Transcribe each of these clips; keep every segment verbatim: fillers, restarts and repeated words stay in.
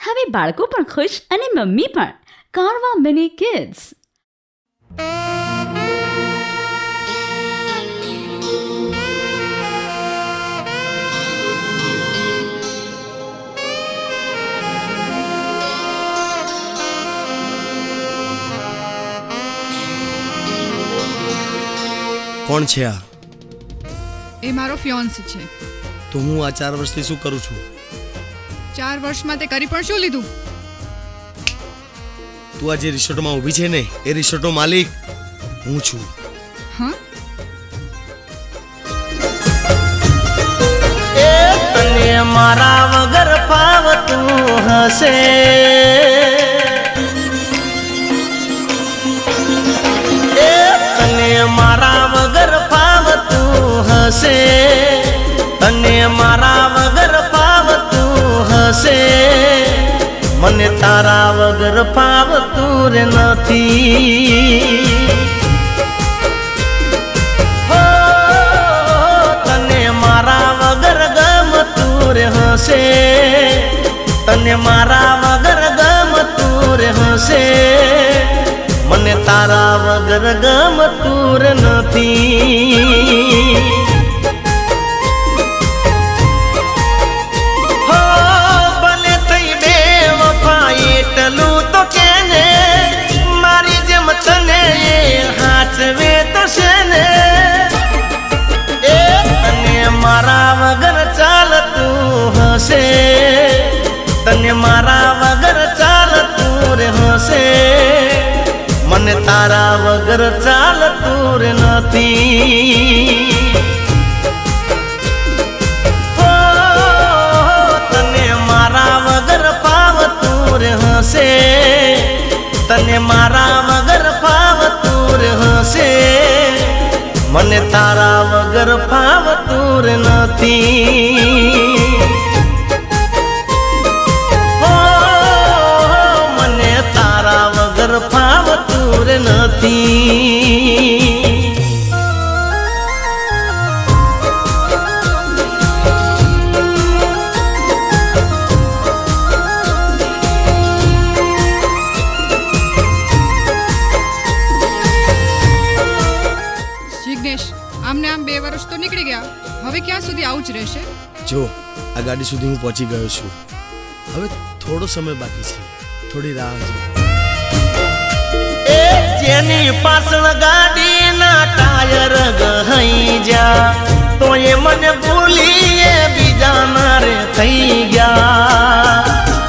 હવે બાળકો પણ ખુશ અને મમ્મી પણ. કારવા મિની કિડ્સ. કોણ છે આ? એ મારો ફિયોન્સ છે. તો હું આ ચાર વર્ષથી શું કરું છું? ચાર વર્ષમાં તે કરી પણ શું લીધું? તું આ જે રિસોર્ટમાં ઊભી છે ને, એ રિસોર્ટનો માલિક હું છું. હા, એ તને મારા વગર ફાવતું હશે, એ તને મારા વગર ફાવતું હશે, તને મારા વગર ફાવતું હશે, મને તારા વગર ફાવતું રે નથી. હો, તને મારા વગર ગમતું રે હશે, તને મારા વગર ગમતું રે હશે, મને તારા વગર ગમતું રે નથી. હો, ભલે થઈ બે વફા એટલું તો કેને, મારી જેમ તને એ હાચવે તો છે ને, એ તને મારા વગર ચાલતું હશે, તને મારા વગર ચાલતું રે હશે, મને તારા વગર ચાલતું રે નથી. હો, તને મારા વગર ફાવતું રે હશે, તને મારા વગર ફાવતું રે હશે, મને તારા વગર ફાવતું રે નથી. હો, મને તારા વગર ફાવતું રે નથી. જિગ્નેશ, આમને આમ બે વર્ષ તો નીકળી ગયા. હવે ક્યાં સુધી આવું જ રહેશે? જો આ ગાડી સુધી હું પહોંચી ગયો છું. હવે થોડો સમય બાકી છે, થોડી રાહ જો. એ જેની પાછળ ગાડીના ટાયર ગહી જા, તો એ મને ભૂલી એ બીજા મારે થઈ ગયા.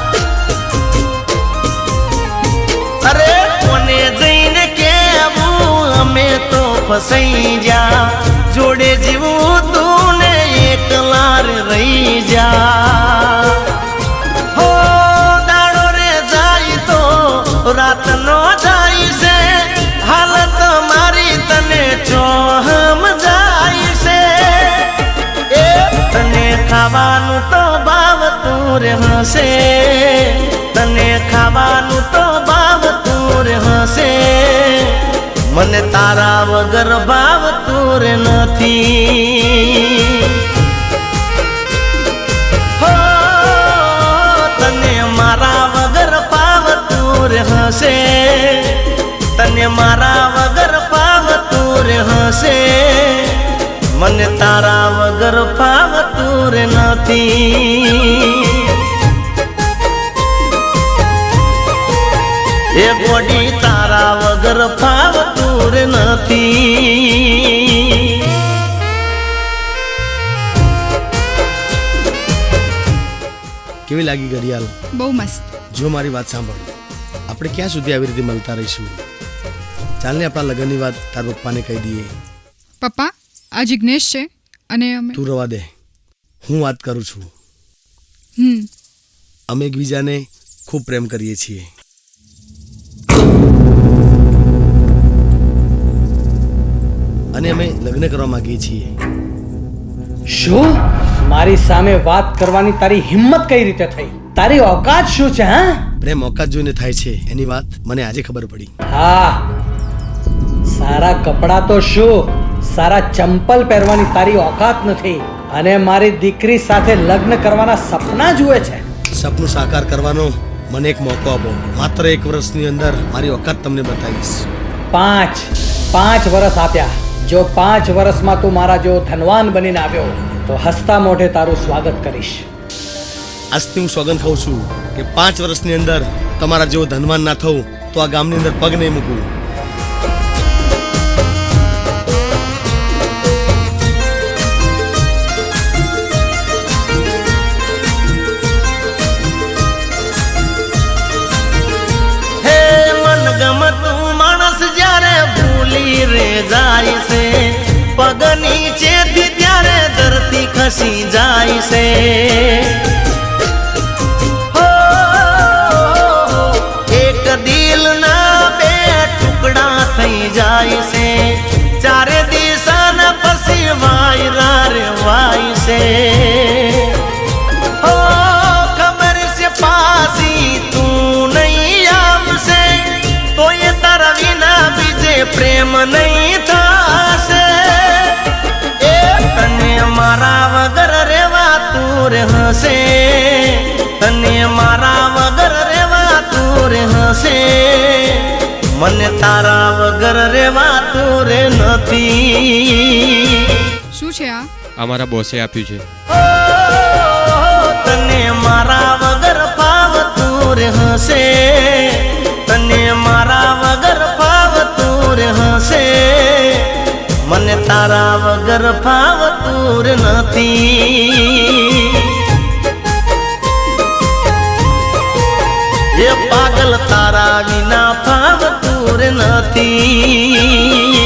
અરે કોને જઈને કેવું, અમે તો ફસાઈ જા, જોડે જીવું તું ને એકલા રે રહી જા. હો, દાડો રે જાય તો રાત નો જાય છે, હાલત મારી તને ચોહમ જાય છે, એ તને ખાવાનું તો ભાવતું રે હશે, તને ખાવાનું તો ભાવતું રે હશે, મને તારા વગર ભાવતું રે નથી. હો, તને મારા વગર ભાવતું રે હશે, તને મારા વગર ભાવતું રે હશે, મને તારા વગર ભાવતું રે નથી. એ ગોડી તારા વગર ફાવતું રે નથી. કેવી લાગી ઘડિયાળ? બહુ મસ્ત. જો મારી વાત સાંભળ, આપણે ક્યાં સુધી આવી રીતે મળતા રહીશું? ચાલને આપણા લગ્નની વાત તાર પપ્પાને કહી દઈએ. પપ્પા, આ જિગ્નેશ છે અને અમે તું રવા દે, હું વાત કરું છું. હમ અમે એકબીજાને ખૂબ પ્રેમ કરીએ છીએ. અને અમે લગ્ન કરવા માંગીએ છીએ. શું? મારી સામે વાત કરવાની તારી હિંમત કઈ રીતે થઈ? તારી ઓકાત શું છે? હા, પ્રેમ ઓકાત જોઈને થાય છે, એની વાત મને આજે ખબર પડી. હા, સારા કપડાં તો શું, સારા ચંપલ પહેરવાની તારી ઓકાત નથી, અને મારી દીકરી સાથે લગ્ન કરવાના સપના જુએ છે. સપનું સાકાર કરવાનો મને એક મોકો આપો. માત્ર એક વર્ષની અંદર મારી ઓકાત તમને બતાવીશ. પાંચ પાંચ વર્ષ આપ્યા. જો પાંચ વર્ષમાં તું મારા જેવો ધનવાન બનીને આવ્યો તો હસતા મોઢે તારું સ્વાગત કરીશ. આજથી હું સોગંદ ખાઉં છું કે પાંચ વર્ષની અંદર તમારા જેવો ધનવાન ના થવું તો આ ગામની અંદર પગ નહીં મૂકું. હે મનગમતું માણસ જ્યારે ભૂલી રે જાય છે, પગ નીચેથી ત્યારે ધરતી ખસી જાય છે. હો, એક દિલના બે ટુકડા થઈ જાય છે, ચારે દિશાના પછી વાયરા રે વાય છે. હો, ખબર છે પાછી તું નહીં આવશે તો એ તારા વિના બીજે પ્રેમ નહીં થશે. એ તને મારા વગર રેવા તું રે હશે, તને મારા વગર રેવા તું રે હશે, મને તારા વગર રેવા તું રે નથી. શું છે આ? અમારા બોસે આપ્યું છે. ઓ, તને મારા વગર ફાવતું રે હશે, તને મારા વગર ફાવતું રે હશે, મને તારા વગર ફાવતું રે નથી. એ પાગલ તારા વિના ફાવતું રે નથી.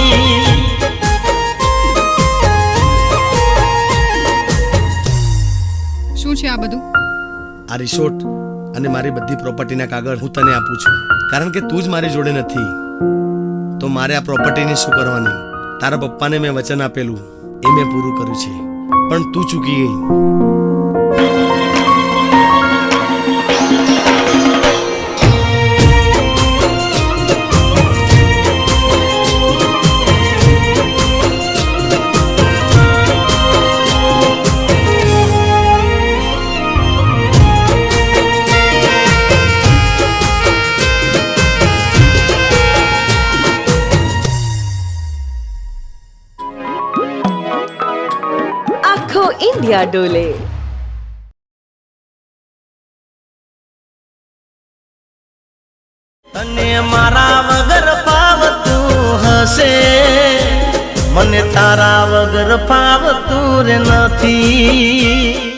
શું છે આ બધું? આ રિસોર્ટ અને મારી બધી પ્રોપર્ટીના કાગળ હું તને આપું છું, કારણ કે તું જ મારી જોડે નથી તો મારે આ પ્રોપર્ટીને શું કરવાની. તારા પપ્પાને મેં વચન આપેલું એ મેં પૂરું કર્યું છે, પણ તું ચૂકી ગઈ. આખો ઇન્ડિયા ડોલે. તને મારા વગર ફાવતું હશે, મને તારા વગર ફાવતું રે નથી.